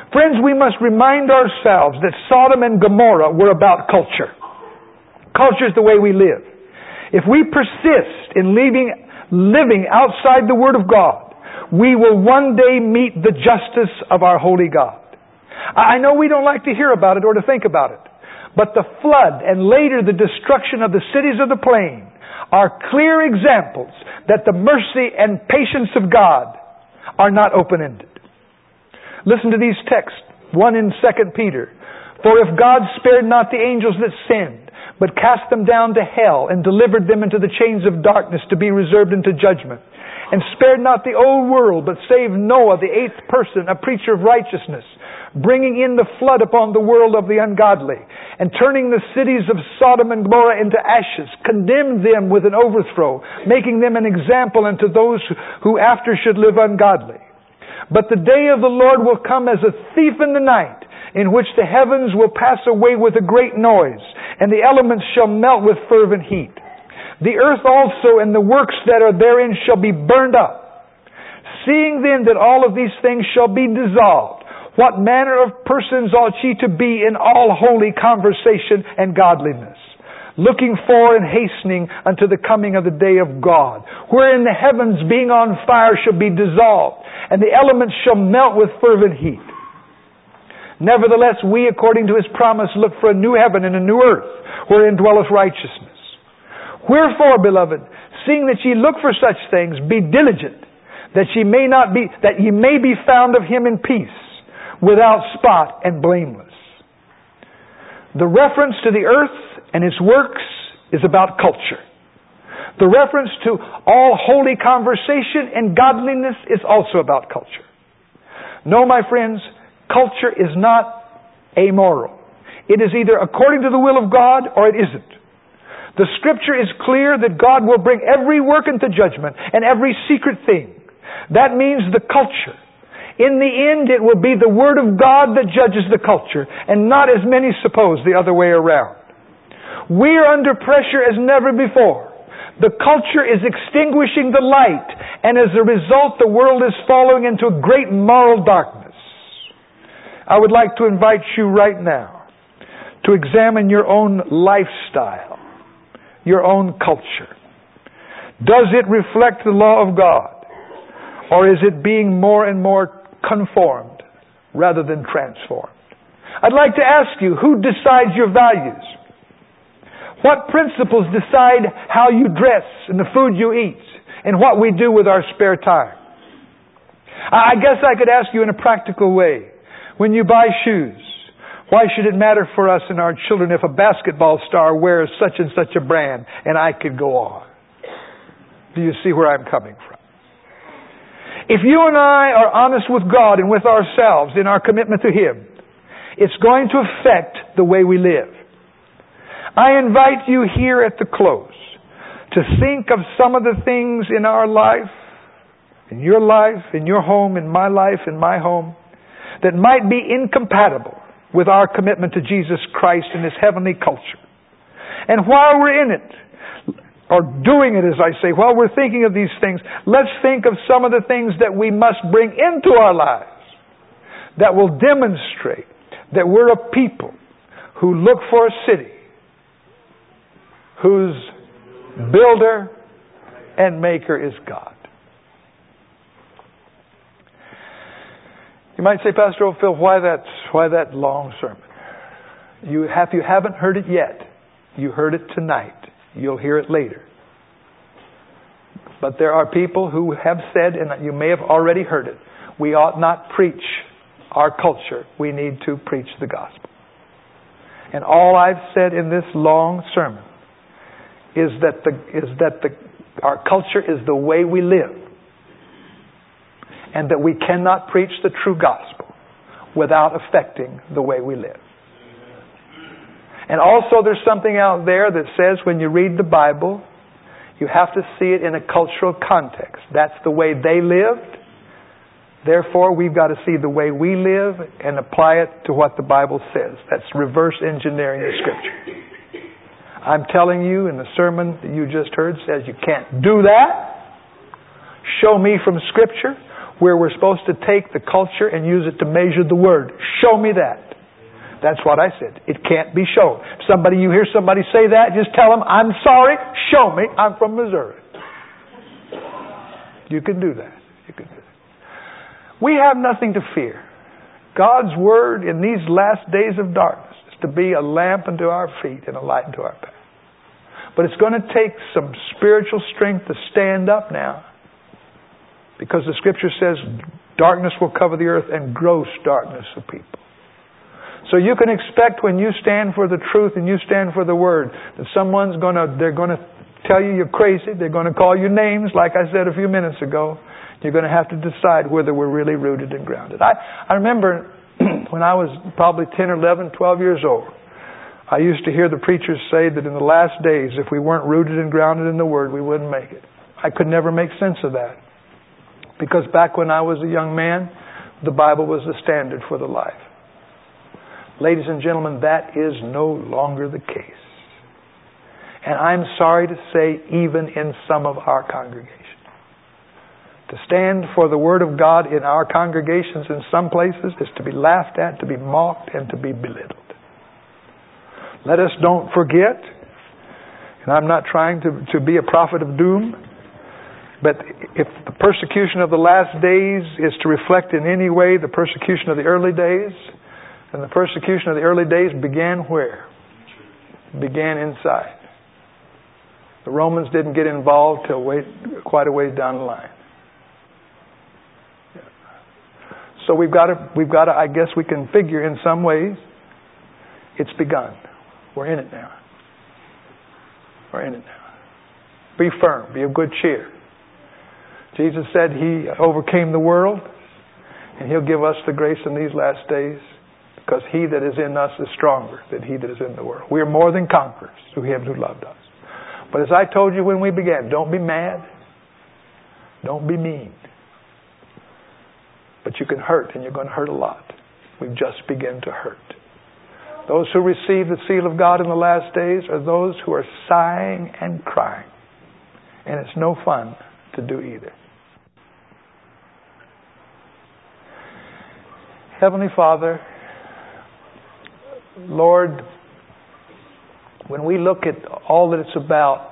Friends, we must remind ourselves that Sodom and Gomorrah were about culture. Culture is the way we live. If we persist in living outside the Word of God, we will one day meet the justice of our holy God. I know we don't like to hear about it or to think about it, but the flood and later the destruction of the cities of the plain are clear examples that the mercy and patience of God are not open-ended. Listen to these texts. One in 2 Peter. For if God spared not the angels that sinned, but cast them down to hell and delivered them into the chains of darkness to be reserved unto judgment, and spared not the old world, but saved Noah, the 8th person, a preacher of righteousness, bringing in the flood upon the world of the ungodly, and turning the cities of Sodom and Gomorrah into ashes, condemned them with an overthrow, making them an example unto those who after should live ungodly. But the day of the Lord will come as a thief in the night, in which the heavens will pass away with a great noise, and the elements shall melt with fervent heat. The earth also and the works that are therein shall be burned up. Seeing then that all of these things shall be dissolved, what manner of persons ought ye to be in all holy conversation and godliness, looking for and hastening unto the coming of the day of God, wherein the heavens being on fire shall be dissolved, and the elements shall melt with fervent heat. Nevertheless, we, according to His promise, look for a new heaven and a new earth, wherein dwelleth righteousness. Wherefore, beloved, seeing that ye look for such things, be diligent, that ye may be found of Him in peace, without spot and blameless. The reference to the earth and its works is about culture. The reference to all holy conversation and godliness is also about culture. No, my friends, culture is not amoral. It is either according to the will of God or it isn't. The Scripture is clear that God will bring every work into judgment and every secret thing. That means the culture. In the end, it will be the Word of God that judges the culture, and not as many suppose the other way around. We are under pressure as never before. The culture is extinguishing the light, and as a result, the world is falling into a great moral darkness. I would like to invite you right now to examine your own lifestyle, your own culture. Does it reflect the law of God, or is it being more and more conformed rather than transformed? I'd like to ask you, who decides your values? What principles decide how you dress and the food you eat and what we do with our spare time? I guess I could ask you in a practical way. When you buy shoes, why should it matter for us and our children if a basketball star wears such and such a brand? And I could go on. Do you see where I'm coming from? If you and I are honest with God and with ourselves in our commitment to Him, it's going to affect the way we live. I invite you here at the close to think of some of the things in our life, in your home, in my life, in my home, that might be incompatible with our commitment to Jesus Christ and His heavenly culture. And while we're in it, or doing it, as I say, while we're thinking of these things, let's think of some of the things that we must bring into our lives that will demonstrate that we're a people who look for a city whose builder and maker is God. You might say, Pastor O'Phil, why that long sermon? If you haven't heard it yet, you heard it tonight. You'll hear it later. But there are people who have said, and you may have already heard it, we ought not preach our culture. We need to preach the gospel. And all I've said in this long sermon is that our culture is the way we live, and that we cannot preach the true gospel without affecting the way we live. And also there's something out there that says when you read the Bible, you have to see it in a cultural context. That's the way they lived. Therefore, we've got to see the way we live and apply it to what the Bible says. That's reverse engineering the Scripture. I'm telling you, in the sermon that you just heard says you can't do that. Show me from Scripture where we're supposed to take the culture and use it to measure the Word. Show me that. That's what I said. It can't be shown. You hear somebody say that, just tell them, I'm sorry, show me. I'm from Missouri. You can do that. We have nothing to fear. God's Word in these last days of darkness is to be a lamp unto our feet and a light unto our path. But it's going to take some spiritual strength to stand up now, because the Scripture says darkness will cover the earth and gross darkness of people. So you can expect when you stand for the truth and you stand for the Word that they're going to tell you you're crazy. They're going to call you names, like I said a few minutes ago. You're going to have to decide whether we're really rooted and grounded. I remember when I was probably 10 or 11, 12 years old, I used to hear the preachers say that in the last days, if we weren't rooted and grounded in the Word, we wouldn't make it. I could never make sense of that. Because back when I was a young man, the Bible was the standard for the life. Ladies and gentlemen, that is no longer the case. And I'm sorry to say, even in some of our congregations. To stand for the Word of God in our congregations in some places is to be laughed at, to be mocked, and to be belittled. Let us don't forget, and I'm not trying to be a prophet of doom, but if the persecution of the last days is to reflect in any way the persecution of the early days, then the persecution of the early days began where? It began inside. The Romans didn't get involved till quite a ways down the line. So we've got to, I guess we can figure in some ways, it's begun. We're in it now. Be firm. Be of good cheer. Jesus said He overcame the world, and He'll give us the grace in these last days, because He that is in us is stronger than he that is in the world. We are more than conquerors through Him who loved us. But as I told you when we began, don't be mad. Don't be mean. But you can hurt, and you're going to hurt a lot. We've just begun to hurt. Those who receive the seal of God in the last days are those who are sighing and crying. And it's no fun to do either. Heavenly Father, Lord, when we look at all that it's about,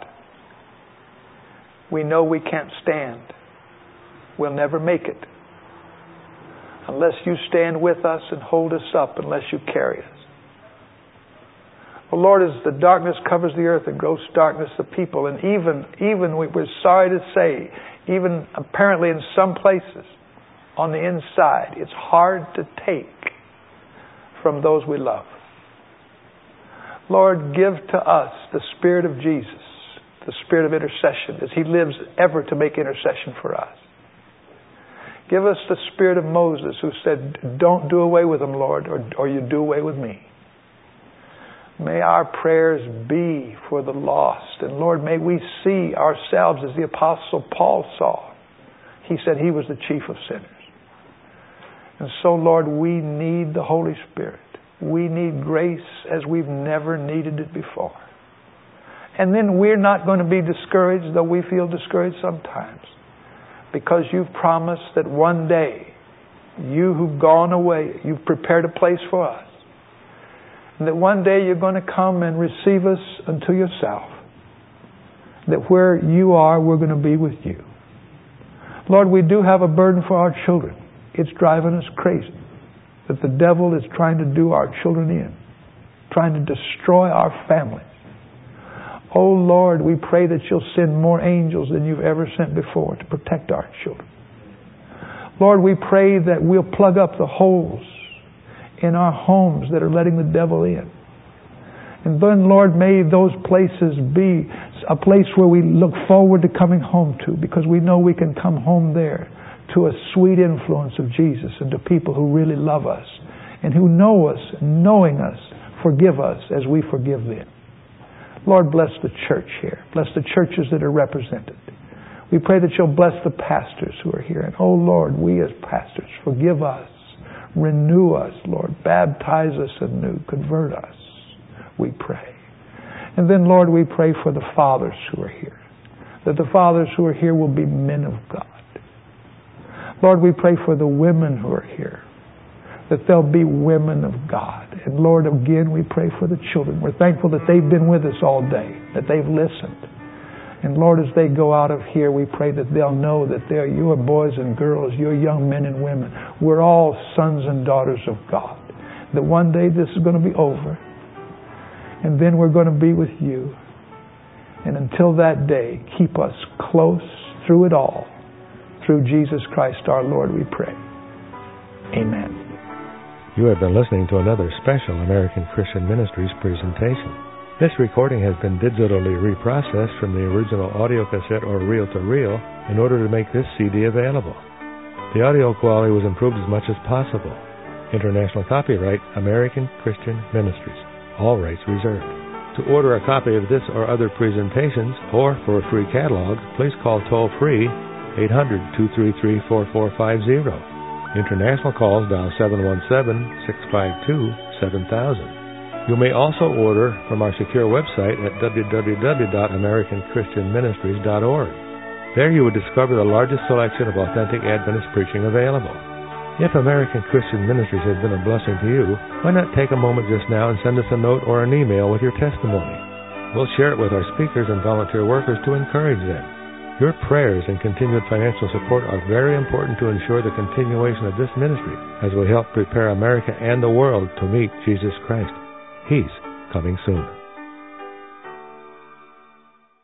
we know we can't stand. We'll never make it unless you stand with us and hold us up, unless you carry us. Well, Lord, as the darkness covers the earth, the gross darkness of people, and even we're sorry to say, even apparently in some places on the inside, it's hard to take from those we love. Lord, give to us the Spirit of Jesus, the Spirit of intercession, as He lives ever to make intercession for us. Give us the spirit of Moses, who said, don't do away with them, Lord, or you do away with me. May our prayers be for the lost. And Lord, may we see ourselves as the Apostle Paul saw. He said he was the chief of sinners. And so, Lord, we need the Holy Spirit. We need grace as we've never needed it before. And then we're not going to be discouraged, though we feel discouraged sometimes. Because you've promised that one day, you who've gone away, you've prepared a place for us. And that one day you're going to come and receive us unto yourself. That where you are, we're going to be with you. Lord, we do have a burden for our children. It's driving us crazy that the devil is trying to do our children in, trying to destroy our families. Oh Lord, we pray that you'll send more angels than you've ever sent before to protect our children. Lord, we pray that we'll plug up the holes in our homes that are letting the devil in. And then, Lord, may those places be a place where we look forward to coming home to, because we know we can come home there to a sweet influence of Jesus and to people who really love us and who know us, knowing us, forgive us as we forgive them. Lord, bless the church here. Bless the churches that are represented. We pray that you'll bless the pastors who are here. And oh Lord, we as pastors, forgive us. Renew us, Lord. Baptize us anew. Convert us, we pray. And then, Lord, we pray for the fathers who are here. That the fathers who are here will be men of God. Lord, we pray for the women who are here, that they'll be women of God. And Lord, again, we pray for the children. We're thankful that they've been with us all day, that they've listened. And Lord, as they go out of here, we pray that they'll know that they're your boys and girls, your young men and women. We're all sons and daughters of God. That one day this is going to be over. And then we're going to be with you. And until that day, keep us close through it all. Through Jesus Christ our Lord, we pray. Amen. You have been listening to another special American Christian Ministries presentation. This recording has been digitally reprocessed from the original audio cassette or reel-to-reel in order to make this CD available. The audio quality was improved as much as possible. International copyright, American Christian Ministries. All rights reserved. To order a copy of this or other presentations, or for a free catalog, please call toll-free 800-233-4450. International calls dial 717-652-7000. You may also order from our secure website at www.americanchristianministries.org. There you will discover the largest selection of authentic Adventist preaching available. If American Christian Ministries has been a blessing to you, why not take a moment just now and send us a note or an email with your testimony? We'll share it with our speakers and volunteer workers to encourage them. Your prayers and continued financial support are very important to ensure the continuation of this ministry as we help prepare America and the world to meet Jesus Christ. He's coming soon.